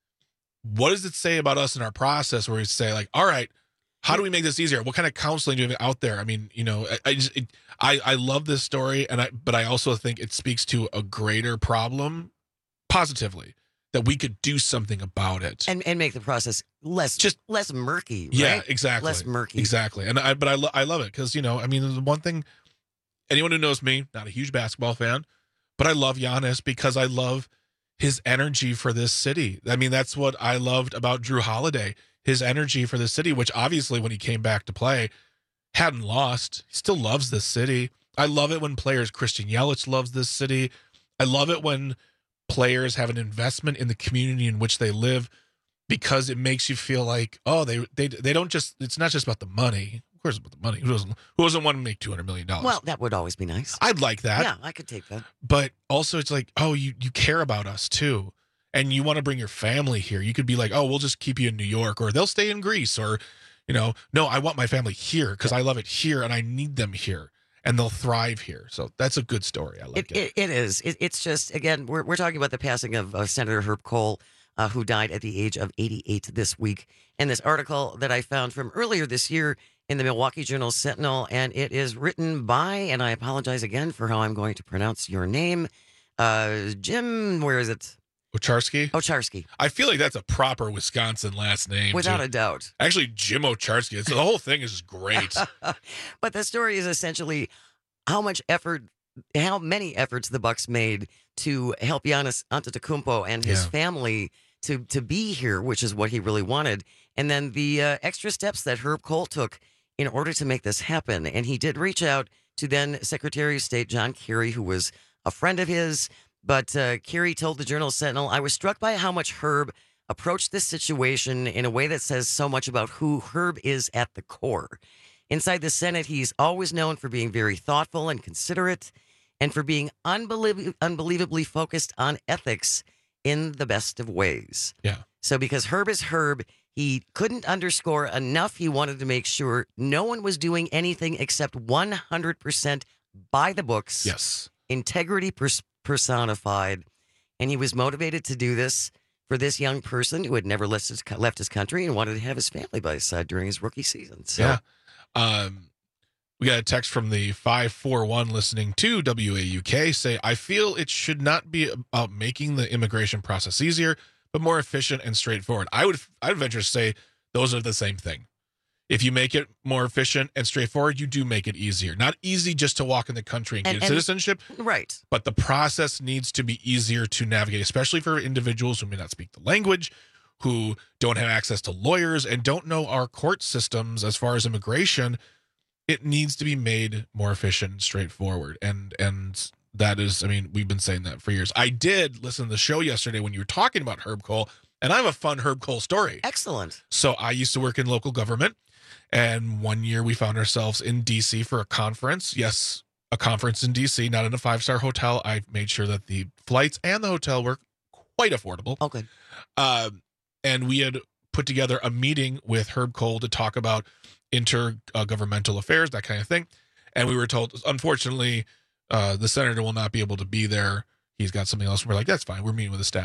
what does it say about us in our process where we say, like, all right, how do we make this easier? What kind of counseling do we have out there? I mean, you know, I I, just, it, I I love this story, and I but I also think it speaks to a greater problem positively, that we could do something about it and and make the process less just less murky. Right? Yeah, exactly, less murky. Exactly. And I but I lo- I love it because, you know, I mean, the one thing, anyone who knows me, not a huge basketball fan, but I love Giannis because I love his energy for this city. I mean, that's what I loved about Drew Holiday. His energy for the city, which obviously when he came back to play, hadn't lost. He still loves this city. I love it when players, Christian Yelich loves this city. I love it when players have an investment in the community in which they live, because it makes you feel like, oh, they they they don't just, it's not just about the money. Of course it's about the money. Who doesn't, who doesn't want to make two hundred million dollars? Well, that would always be nice. I'd like that. Yeah, I could take that. But also it's like, oh, you, you care about us too. And you want to bring your family here. You could be like, oh, we'll just keep you in New York, or they'll stay in Greece, or, you know, no, I want my family here because I love it here and I need them here and they'll thrive here. So that's a good story. I like it. It, it is. It, it's just, again, we're, we're talking about the passing of uh, Senator Herb Kohl, uh, who died at the age of eighty-eight this week. And this article that I found from earlier this year in the Milwaukee Journal Sentinel, and it is written by, and I apologize again for how I'm going to pronounce your name, uh, Jim, where is it? Ocharski? Ocharski. I feel like that's a proper Wisconsin last name. Without too. a doubt. Actually, Jim Ocharski. It's, the whole thing is just great. But the story is essentially how much effort, how many efforts the Bucks made to help Giannis Antetokounmpo and his Yeah. family to, to be here, which is what he really wanted. And then the uh, extra steps that Herb Kohl took in order to make this happen. And he did reach out to then Secretary of State John Kerry, who was a friend of his. But uh, Kerry told the Journal Sentinel, I was struck by how much Herb approached this situation in a way that says so much about who Herb is at the core. Inside the Senate, he's always known for being very thoughtful and considerate, and for being unbelie- unbelievably focused on ethics in the best of ways. Yeah. So because Herb is Herb, he couldn't underscore enough. He wanted to make sure no one was doing anything except one hundred percent by the books. Yes. Integrity pers- personified. And he was motivated to do this for this young person who had never left his, left his country and wanted to have his family by his side during his rookie season. So, yeah. Um, we got a text from the five four one listening to W A U K say, I feel it should not be about making the immigration process easier, but more efficient and straightforward. I would I would venture to say those are the same thing. If you make it more efficient and straightforward, you do make it easier. Not easy just to walk in the country and, And- get and- citizenship, right. but the process needs to be easier to navigate, especially for individuals who may not speak the language, who don't have access to lawyers, and don't know our court systems as far as immigration. It needs to be made more efficient and straightforward. And and that is, I mean, we've been saying that for years. I did listen to the show yesterday when you were talking about Herb Kohl, and I have a fun Herb Kohl story. Excellent. So I used to work in local government, and one year we found ourselves in D C for a conference. Yes, a conference in D C, not in a five-star hotel. I made sure that the flights and the hotel were quite affordable. Okay. Um, and we had put together a meeting with Herb Kohl to talk about intergovernmental affairs, that kind of thing. And we were told, unfortunately, uh, the senator will not be able to be there. He's got something else. We're like, that's fine. We're meeting with the staff.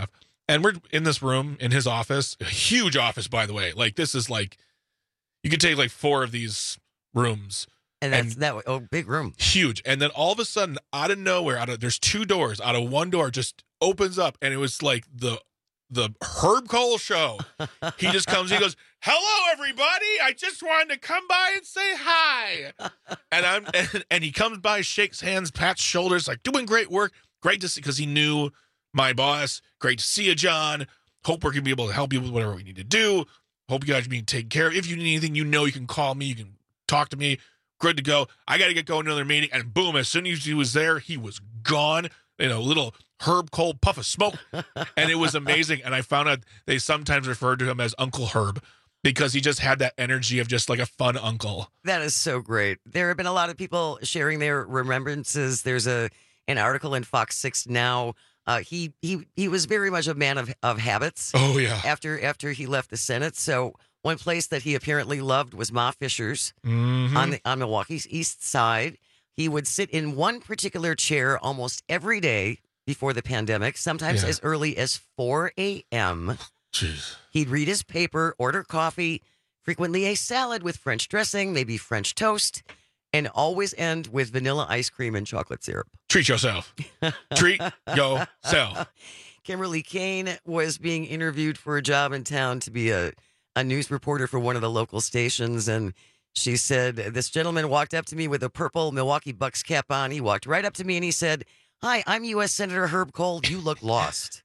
And we're in this room in his office, a huge office, by the way. Like, this is like, you could take like four of these rooms. And that's and that oh, big room. Huge. And then all of a sudden, out of nowhere, out of there's two doors, out of one door just opens up, and it was like the the Herb Cole show. He just comes, he goes, "Hello, everybody. I just wanted to come by and say hi." And I'm and, and he comes by, shakes hands, pats shoulders, like, "Doing great work. Great to see," because he knew my boss. "Great to see you, John. Hope we're gonna be able to help you with whatever we need to do. Hope you guys are being taken care of. If you need anything, you know you can call me, you can talk to me. Good to go. I got to get going to another meeting." And boom, as soon as he was there, he was gone. You know, little Herb Cole puff of smoke. And it was amazing. And I found out they sometimes referred to him as Uncle Herb because he just had that energy of just like a fun uncle. That is so great. There have been a lot of people sharing their remembrances. There's a an article in Fox six Now. Uh, he he he was very much a man of, of habits. Oh, yeah. After after he left the Senate. So one place that he apparently loved was Ma Fisher's mm-hmm. on the on Milwaukee's East Side. He would sit in one particular chair almost every day before the pandemic, sometimes Yeah. as early as four a.m. Jeez. He'd read his paper, order coffee, frequently a salad with French dressing, maybe French toast, and always end with vanilla ice cream and chocolate syrup. Treat yourself. Treat yourself. Kimberly Kane was being interviewed for a job in town to be a, a news reporter for one of the local stations, and she said, "This gentleman walked up to me with a purple Milwaukee Bucks cap on. He walked right up to me and he said, 'Hi, I'm U S Senator Herb Cole. You look lost.'"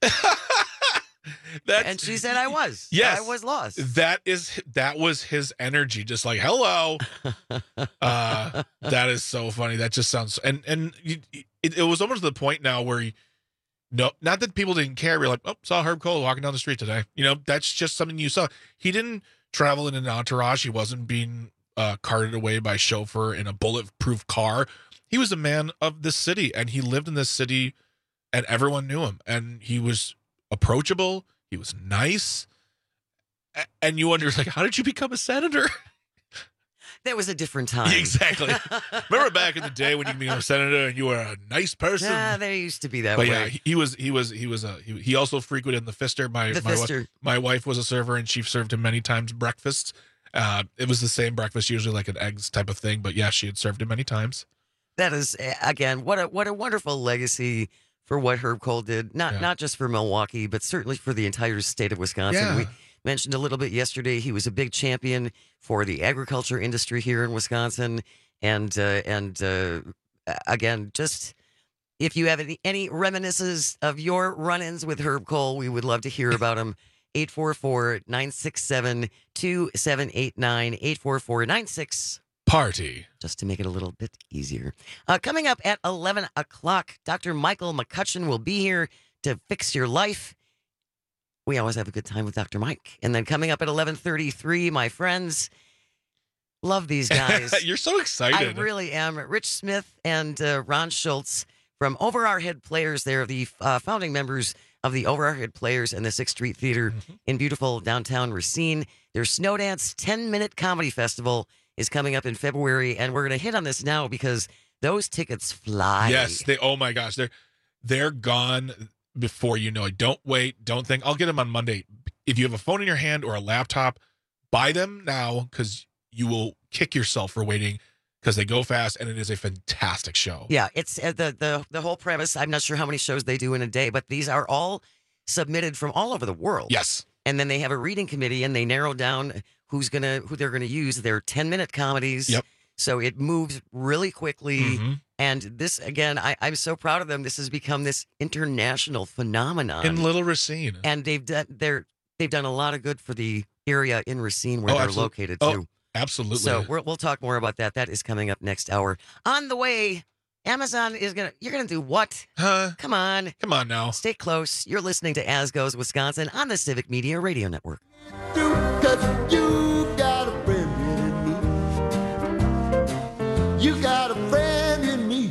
That's, and she said, "I was. Yes. I was lost." That is that was his energy, just like, "Hello." uh, that is so funny. That just sounds and and you, it, it was almost to the point now where you, no, not that people didn't care. We're like, "Oh, saw Herb Cole walking down the street today." You know, that's just something you saw. He didn't travel in an entourage. He wasn't being uh, carted away by chauffeur in a bulletproof car. He was a man of this city, and he lived in this city, and everyone knew him. And he was approachable. He was nice. A- And you wonder, like, how did you become a senator? That was a different time. Exactly. Remember back in the day when you became a senator and you were a nice person? Yeah, they used to be that But way. yeah, he, he was he was he was a he, he also frequented the Pfister. My The my, wi- Pfister. my wife was a server and she served him many times breakfasts. Uh, it was the same breakfast, usually like an eggs type of thing. But yeah, she had served him many times. That is, again, what a what a wonderful legacy for what Herb Cole did. Not Yeah. not just for Milwaukee, but certainly for the entire state of Wisconsin. Yeah. We mentioned a little bit yesterday. He was a big champion for the agriculture industry here in Wisconsin, and uh, and uh, again, just if you have any, any reminiscences of your run-ins with Herb Cole, we would love to hear about them. eight four four, nine six seven, two seven eight nine, eight four four, nine six Party. Just to make it a little bit easier. Uh, coming up at eleven o'clock, Doctor Michael McCutcheon will be here to fix your life. We always have a good time with Doctor Mike. And then coming up at eleven thirty-three, my friends, love these guys. You're so excited. I really am. Rich Smith and uh, Ron Schultz from Over Our Head Players. They're the uh, founding members of the Over Our Head Players and the Sixth Street Theater Mm-hmm. in beautiful downtown Racine. Their Snowdance ten-minute comedy festival is coming up in February, and we're going to hit on this now because those tickets fly. Yes, they. Oh my gosh, they're they're gone before you know it. Don't wait. Don't think I'll get them on Monday. If you have a phone in your hand or a laptop, buy them now because you will kick yourself for waiting because they go fast and it is a fantastic show. Yeah, it's uh, the the the whole premise. I'm not sure how many shows they do in a day, but these are all submitted from all over the world. Yes, and then they have a reading committee and they narrow down who's gonna who they're gonna use. They're ten minute comedies. Yep. So it moves really quickly. Mm-hmm. And this again, I, I'm so proud of them. This has become this international phenomenon in Little Racine, and they've done they're they've done a lot of good for the area in Racine where Oh, they're absolute- located oh, too. Absolutely. So we're, we'll talk more about that. That is coming up next hour. On the way, Amazon is gonna. You're gonna do what? Huh? Come on. Come on now. Stay close. You're listening to As Goes Wisconsin on the Civic Media Radio Network. Cause you got a friend in me. You got a friend in me.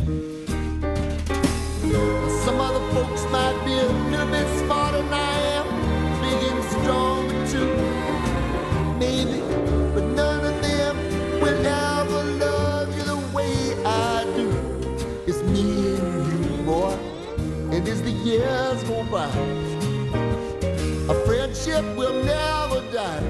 Some other folks might be a little bit smarter than I am, big and strong too. Maybe, but none of them will ever love you the way I do. It's me and you, boy, and as the years go by, friendship will never die.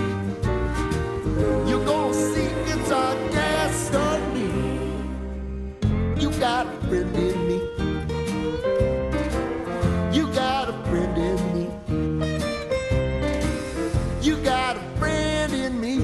You're gonna see it's our destiny. You got a friend in me. You got a friend in me. You got a friend in me.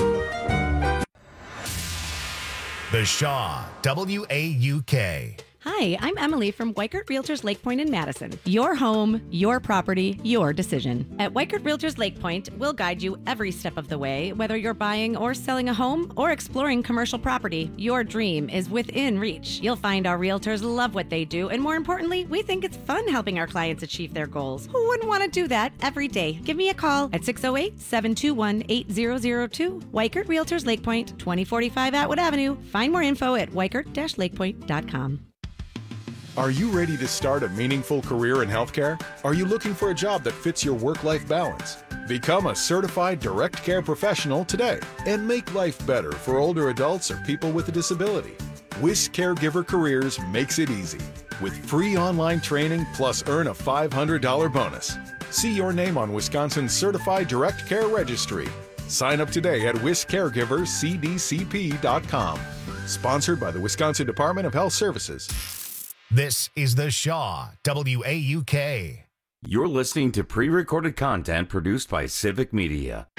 The Shaw, W A U K. Hi, I'm Emily from Weichert Realtors Lake Point in Madison. Your home, your property, your decision. At Weichert Realtors Lake Point, we'll guide you every step of the way. Whether you're buying or selling a home or exploring commercial property, your dream is within reach. You'll find our realtors love what they do, and more importantly, we think it's fun helping our clients achieve their goals. Who wouldn't want to do that every day? Give me a call at six oh eight, seven two one, eight zero zero two. Weichert Realtors Lake Point, twenty forty-five Atwood Avenue. Find more info at weichert dash lake point dot com. Are you ready to start a meaningful career in healthcare? Are you looking for a job that fits your work-life balance? Become a certified direct care professional today and make life better for older adults or people with a disability. WIS Caregiver Careers makes it easy with free online training plus earn a five hundred dollars bonus. See your name on Wisconsin's Certified Direct Care Registry. Sign up today at wis caregiver c d c p dot com. Sponsored by the Wisconsin Department of Health Services. This is The Shaw, W A U K. You're listening to pre-recorded content produced by Civic Media.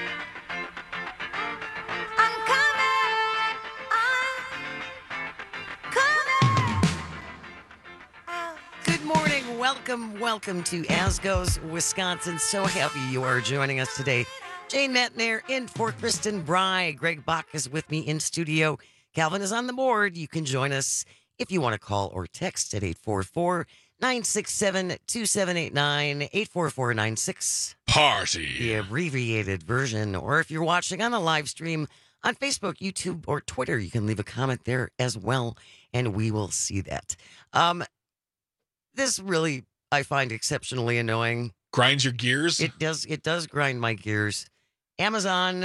Good morning. Welcome, welcome to Asgo's, Wisconsin. So happy you are joining us today. Jane Metner in for Kristen Bry. Greg Bach is with me in studio. Calvin is on the board. You can join us if you want to call or text at eight four four, nine six seven, two seven eight nine, eight four four nine six. Party. The abbreviated version. Or if you're watching on a live stream on Facebook, YouTube, or Twitter, you can leave a comment there as well, and we will see that. Um, this really, I find exceptionally annoying. Grinds your gears? It does. It does grind my gears. Amazon,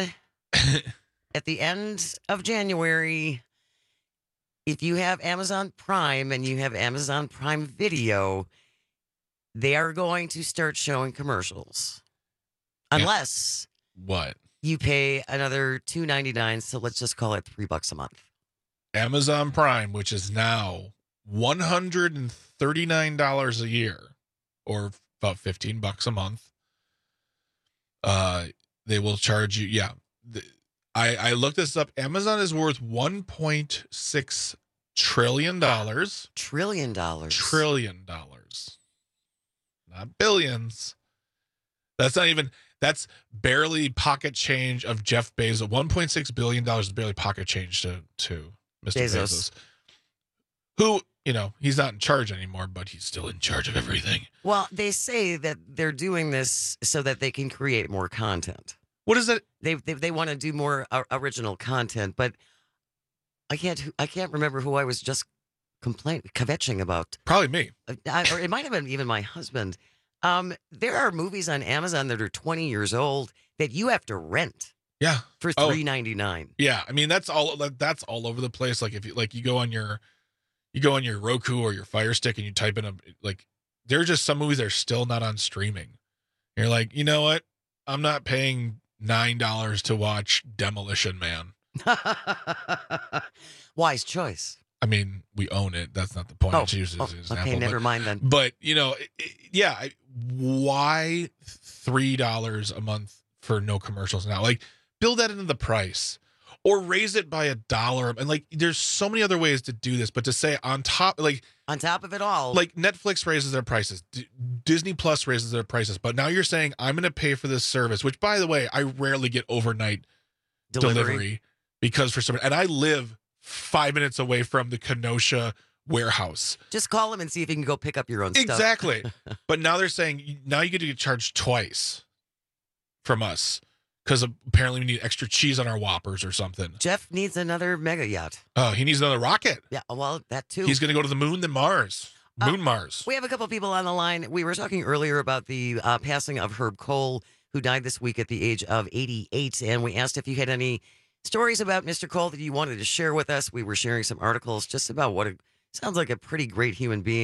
at the end of January, if you have Amazon Prime and you have Amazon Prime Video, they are going to start showing commercials. Unless what? You pay another two ninety-nine, so let's just call it three bucks a month. Amazon Prime, which is now one hundred thirty-nine dollars a year, or about fifteen bucks a month. Uh, they will charge you. Yeah. The, I, I looked this up. Amazon is worth one point six trillion dollars. Trillion dollars. Trillion dollars. Not billions. That's not even, that's barely pocket change of Jeff Bezos. one point six billion dollars is barely pocket change to, to Mister Bezos. Bezos. Who, you know, he's not in charge anymore, but he's still in charge of everything. Well, they say that they're doing this so that they can create more content. What is it? They they, they want to do more uh, original content, but I can't I can't remember who I was just complaining, kvetching about. Probably me, I, or it might have been even my husband. Um, there are movies on Amazon that are twenty years old that you have to rent. Yeah, for three ninety-nine. Oh, yeah, I mean that's all that's all over the place. Like if you like you go on your you go on your Roku or your Fire Stick and you type in a like there are just some movies that are still not on streaming. You're like, you know what? I'm not paying nine dollars to watch Demolition Man. Wise choice. I mean, we own it. That's not the point. Oh, It's used oh, as an example, okay, never but, mind then. But you know, it, it, yeah, I- why three dollars a month for no commercials now? Like, build that into the price, or raise it by a dollar. And like, there's so many other ways to do this. But to say on top, like on top of it all, like Netflix raises their prices, D- Disney Plus raises their prices, but now you're saying I'm going to pay for this service, which by the way, I rarely get overnight Delivery. delivery, because for some, and I live five minutes away from the Kenosha warehouse. Just call them and see if you can go pick up your own stuff. Exactly. But now they're saying now you get to get charged twice from us because apparently we need extra cheese on our Whoppers or something. Jeff needs another mega yacht. Oh, he needs another rocket. Yeah, well, that too. He's going to go to the moon, then Mars. Moon Uh, Mars. We have a couple people on the line. We were talking earlier about the uh, passing of Herb Cole, who died this week at the age of eighty-eight. And we asked if you had any stories about Mister Cole that you wanted to share with us. We were sharing some articles just about what it sounds like a pretty great human being.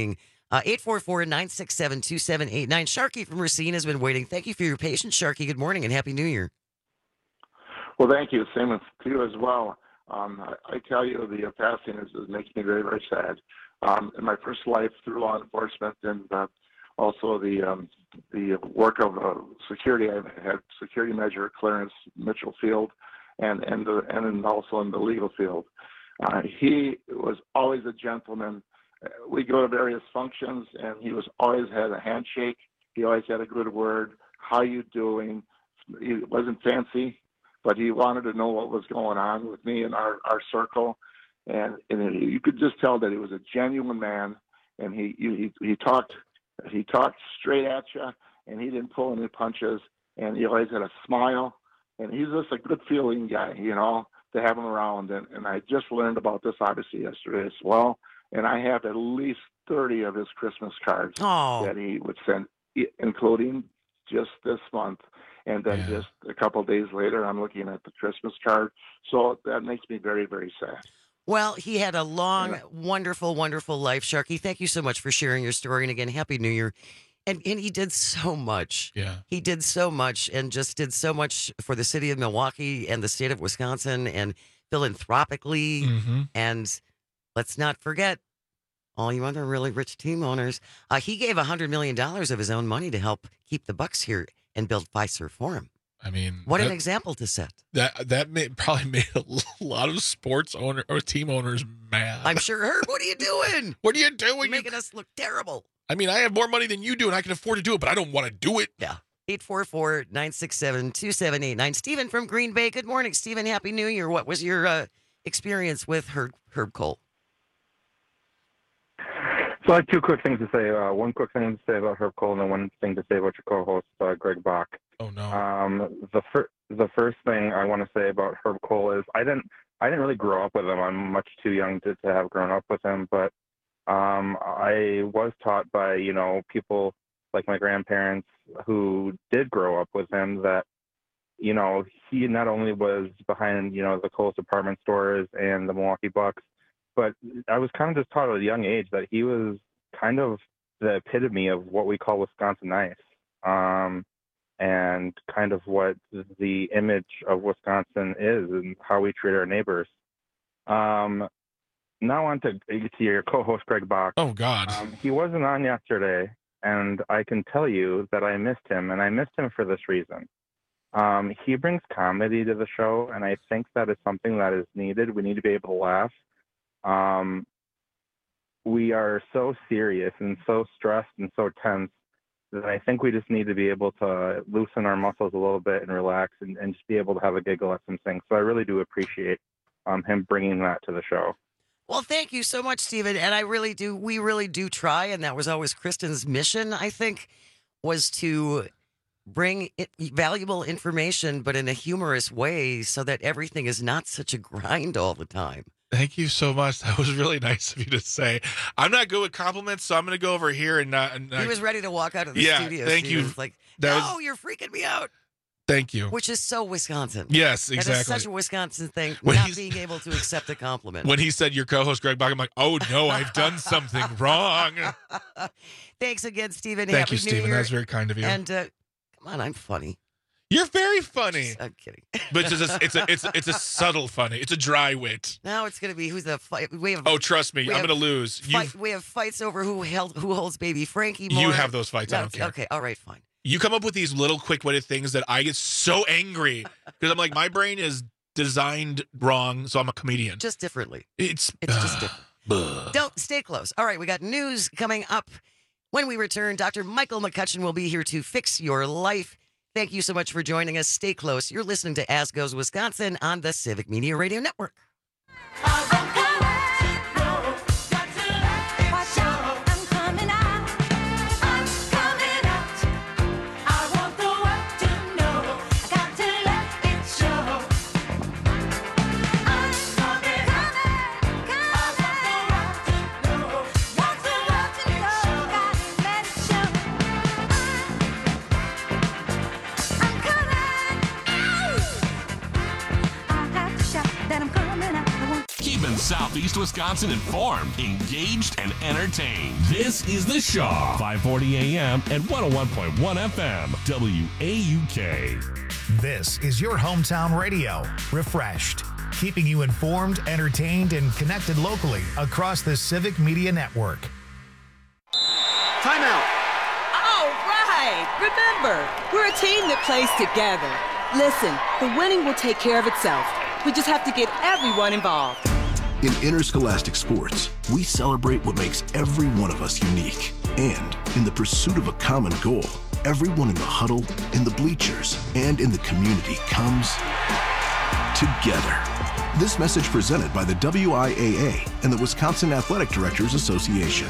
Uh, eight four four, nine six seven, two seven eight nine. Sharky from Racine has been waiting. Thank you for your patience, Sharky. Good morning and Happy New Year. Well, thank you. Same with you as well. Um, I, I tell you, the uh, passing is, is making me very, very sad. Um, in my first life through law enforcement and uh, also the um, the work of uh, security, I've had security measure clearance, Mitchell Field, and and the, and also in the legal field. Uh, he was always a gentleman. We go to various functions, and he was always had a handshake. He always had a good word. How you doing? He wasn't fancy, but he wanted to know what was going on with me and our, our circle. And, and you could just tell that he was a genuine man, and he he he talked he talked straight at you, and he didn't pull any punches, and he always had a smile, and he's just a good feeling guy, you know, to have him around. And, and I just learned about this obviously yesterday as well, and I have at least thirty of his Christmas cards oh. that he would send, including just this month. And then yeah. just a couple of days later, I'm looking at the Christmas card. So that makes me very, very sad. Well, he had a long, yeah. wonderful, wonderful life, Sharky. Thank you so much for sharing your story. And again, Happy New Year. And and he did so much. Yeah. He did so much and just did so much for the city of Milwaukee and the state of Wisconsin and philanthropically. Mm-hmm. And let's not forget, all you other really rich team owners, uh, he gave one hundred million dollars of his own money to help keep the Bucks here and build Fiserv for him. I mean, what that, an example to set. That that may, probably made a lot of sports owner or team owners mad. I'm sure. Herb, what are you doing? What are you doing? You're making us look terrible. I mean, I have more money than you do, and I can afford to do it, but I don't want to do it. Yeah. eight four four, nine six seven, two seven eight nine. Stephen from Green Bay. Good morning, Stephen. Happy New Year. What was your uh, experience with Herb, Herb Kohl? So I have two quick things to say. Uh, one quick thing to say about Herb Kohl, and then one thing to say about your co-host, uh, Greg Bach. Oh no. Um, the first the first thing I want to say about Herb Kohl is I didn't I didn't really grow up with him. I'm much too young to, to have grown up with him, but um, I was taught by you know people like my grandparents who did grow up with him that you know he not only was behind you know the Kohl's department stores and the Milwaukee Bucks, but I was kind of just taught at a young age that he was kind of the epitome of what we call Wisconsin nice. Um, and kind of what the image of Wisconsin is and how we treat our neighbors. Um, now on to, to your co-host, Greg Bach. Oh, God. Um, he wasn't on yesterday, and I can tell you that I missed him, and I missed him for this reason. Um, he brings comedy to the show, and I think that is something that is needed. We need to be able to laugh. Um, we are so serious and so stressed and so tense that I think we just need to be able to loosen our muscles a little bit and relax and, and just be able to have a giggle at some things. So I really do appreciate um, him bringing that to the show. Well, thank you so much, Stephen. And I really do, we really do try. And that was always Kristen's mission, I think, was to bring it, valuable information, but in a humorous way so that everything is not such a grind all the time. Thank you so much. That was really nice of you to say. I'm not good with compliments, so I'm going to go over here and not. And, uh, he was ready to walk out of the yeah, studio. Thank Steve. you. He was like, that no, was, you're freaking me out. Thank you. Which is so Wisconsin. Yes, exactly. That is such a Wisconsin thing, when not being able to accept a compliment. When he said your co-host Greg Bach, I'm like, oh no, I've done something wrong. Thanks again, Stephen. Thank Happy you, Stephen. New Year. That's very kind of you. And uh, come on, I'm funny. You're very funny. I'm kidding. But it's a, it's a it's a, it's a subtle funny. It's a dry wit. Now it's going to be who's the fight. We have. Oh, trust me, I'm going to lose. Fight, we have fights over who held who holds baby Frankie more. You have those fights. No, I don't care. Okay, all right, fine. You come up with these little quick-witted things that I get so angry because I'm like, my brain is designed wrong, so I'm a comedian. Just differently. It's it's uh, just different. Don't stay close. All right, we got news coming up. When we return, Doctor Michael McCutcheon will be here to fix your life. Thank you so much for joining us. Stay close. You're listening to As Goes Wisconsin on the Civic Media Radio Network. Southeast Wisconsin informed, engaged, and entertained. This is The Shaw, five forty A M and one oh one point one F M, W A U K. This is your hometown radio, refreshed, keeping you informed, entertained, and connected locally across the Civic Media Network. Timeout. All right. Remember, we're a team that plays together. Listen, the winning will take care of itself. We just have to get everyone involved. In interscholastic sports, we celebrate what makes every one of us unique. And in the pursuit of a common goal, everyone in the huddle, in the bleachers, and in the community comes together. This message presented by the W I A A and the Wisconsin Athletic Directors Association.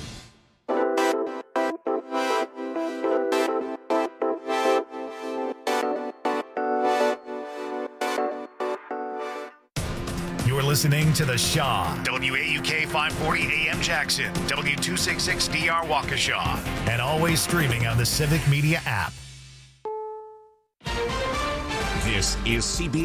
You're listening to The Shaw, W A U K five forty A M Jackson, W two sixty-six D R Waukesha, and always streaming on the Civic Media app. This is C B S.